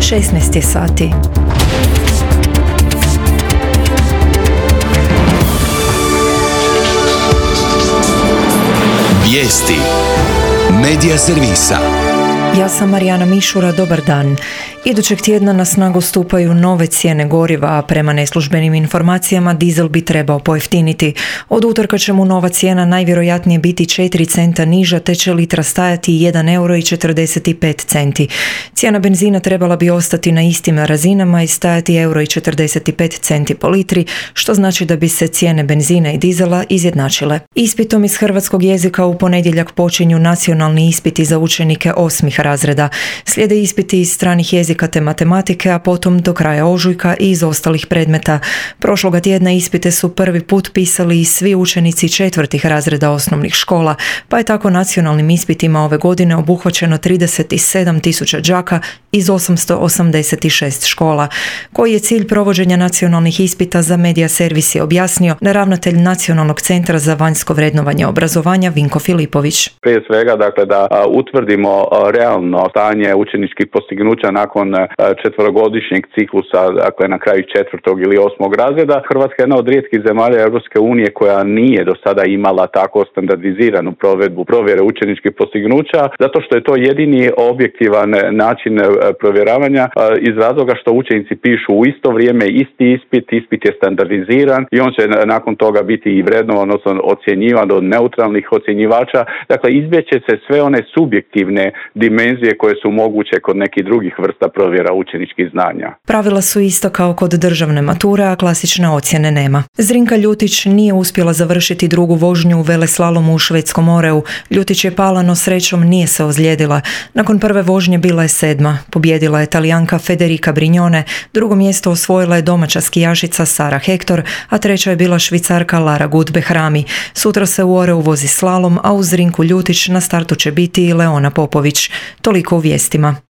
16 je sati. Vijesti Medija servisa. Ja sam Marijana Mišura, dobar dan. Idućeg tjedna na snagu stupaju nove cijene goriva, a prema neslužbenim informacijama dizel bi trebao pojeftiniti. Od utorka će mu nova cijena najvjerojatnije biti 4 centa niža, te će litra stajati 1,45 euro. Cijena benzina trebala bi ostati na istim razinama i stajati 1,45 euro po litri, što znači da bi se cijene benzina i dizela izjednačile. Ispitom iz hrvatskog jezika u ponedjeljak počinju nacionalni ispiti za učenike 8. razreda. Slijede ispiti iz stranih jezika te matematike, a potom do kraja ožujka i iz ostalih predmeta. Prošloga tjedna ispite su prvi put pisali i svi učenici 4. razreda osnovnih škola, pa je tako nacionalnim ispitima ove godine obuhvaćeno 37.000 đaka iz 886 škola. Koji je cilj provođenja nacionalnih ispita za Medija servis je objasnio ravnatelj Nacionalnog centra za vanjsko vrednovanje obrazovanja Vinko Filipović. Prije svega, da utvrdimo realno stanje učeničkih postignuća nakon četverogodišnjeg ciklusa, na kraju 4. ili 8. razreda. Hrvatska je jedna od rijetkih zemalja Europske unije koja nije do sada imala tako standardiziranu provedbu provjere učeničkih postignuća, zato što je to jedini objektivan način provjeravanja iz razloga što učenici pišu u isto vrijeme isti ispit je standardiziran i on će nakon toga biti i vrednovan, odnosno ocjenjivan od neutralnih ocjenjivača. Dakle, izbjeće se sve one subjektivne dimenzije koje su moguće kod nekih drugih vrsta provjera učeničkih znanja. Pravila su isto kao kod državne mature, a klasične ocjene nema. Zrinka Ljutić nije uspjela završiti drugu vožnju u veleslalomu u Švedskom Oreu. Ljutić je pala, no srećom nije se ozlijedila. Nakon prve vožnje bila je 7. Pobjedila je Talijanka Federica Brignone, drugo mjesto osvojila je domaća skijašica Sara Hector, a treća je bila Švicarka Lara Gut-Behrami. Sutra se u Oreu vozi slalom, a uz Zrinku Ljutić na startu će biti i Leona Popović. Toliko u vijestima.